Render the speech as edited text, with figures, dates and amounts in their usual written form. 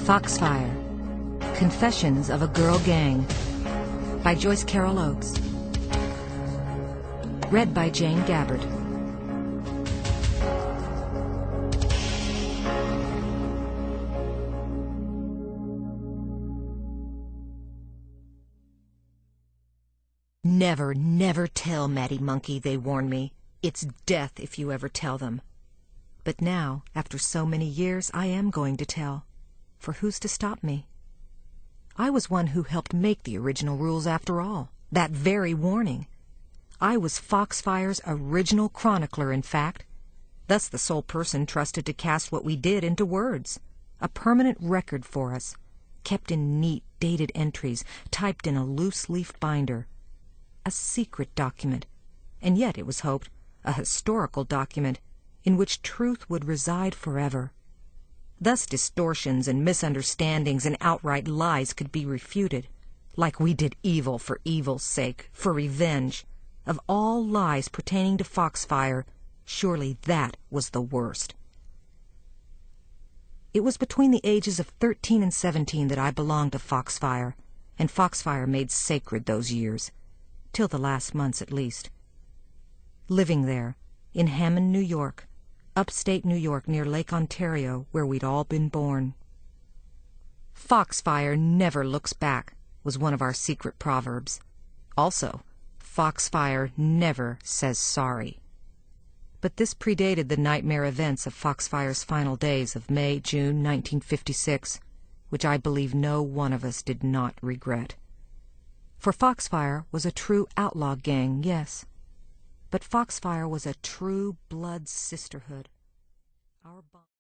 Foxfire: Confessions of a Girl Gang by Joyce Carol Oates. Read by Jane Gabbard. Never, never tell Matty Monkey, they warned me. It's death if you ever tell them. But now, after so many years, I am going to tell. For who's to stop me? I was one who helped make the original rules after all. That very warning. I was Foxfire's original chronicler, in fact. Thus the sole person trusted to cast what we did into words. A permanent record for us, kept in neat, dated entries, typed in a loose-leaf binder. A secret document, and yet, it was hoped, a historical document in which truth would reside forever. Thus distortions and misunderstandings and outright lies could be refuted, like we did evil for evil's sake, for revenge. Of all lies pertaining to Foxfire, surely that was the worst. It was between the ages of 13 and 17 that I belonged to Foxfire, and Foxfire made sacred those years, till the last months at least. Living there, in Hammond, New York, upstate New York near Lake Ontario, where we'd all been born. Foxfire never looks back, was one of our secret proverbs. Also, Foxfire never says sorry. But this predated the nightmare events of Foxfire's final days of May-June 1956, which I believe no one of us did not regret. For Foxfire was a true outlaw gang, yes. But Foxfire was a true blood sisterhood. Our